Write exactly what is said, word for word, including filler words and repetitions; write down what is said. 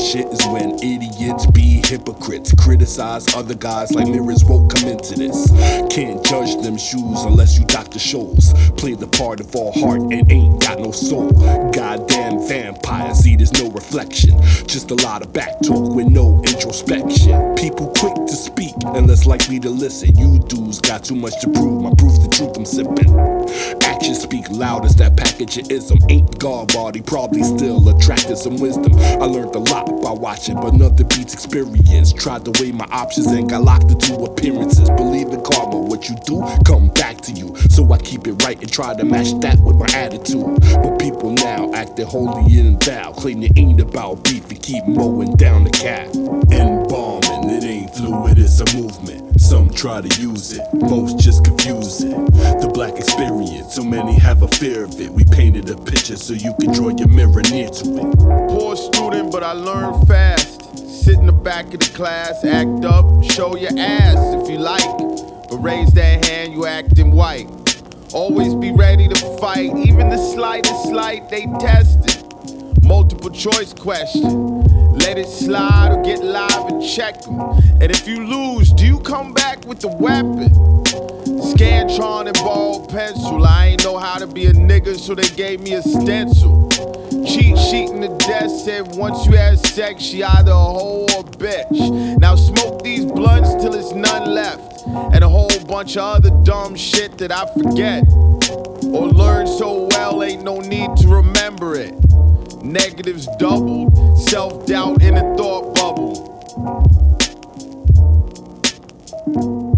shit is when idiots be hypocrites. Criticize other guys like mirrors won't come into this. Can't judge them shoes unless you Doctor Scholl's. Play the part of all heart and ain't got no soul. Goddamn vampire, see there's no reflection. Just a lot of back talk with no introspection. People quick to speak and less likely to listen. You dudes got too much to prove, my proof the truth I'm sipping. Actions speak loud as that package of ism. Ain't God body, probably still attracted some wisdom. I learned a lot by watching, but nothing beats experience. Tried to weigh my options and got locked into appearances. Believe in karma, what you do, come back to you. So I keep it right and try to match that with my attitude. But people now acting holy and thou, claim it ain't about beef and keep mowing down the cat. Embalming, it ain't fluid, it's a movement. Some try to use it, most just confuse it. The black experience, so many have a fear of it. We painted a picture so you can draw your mirror near to it. Poor student, but I learned fast. Sit in the back of the class, act up, show your ass if you like. But raise that hand, you acting white. Always be ready to fight, even the slightest slight, they test it. Multiple choice question, let it slide or get live and check them. And if you lose, do you come back with the weapon? Scantron and ball pencil, I ain't know how to be a nigga, so they gave me a stencil. Cheat sheet in the desk said once you have sex, she either a hoe or a bitch. Now smoke these blunts till it's none left, and a whole bunch of other dumb shit that I forget or learn so well ain't no need to remember it. Negatives doubled, self-doubt in a thought bubble.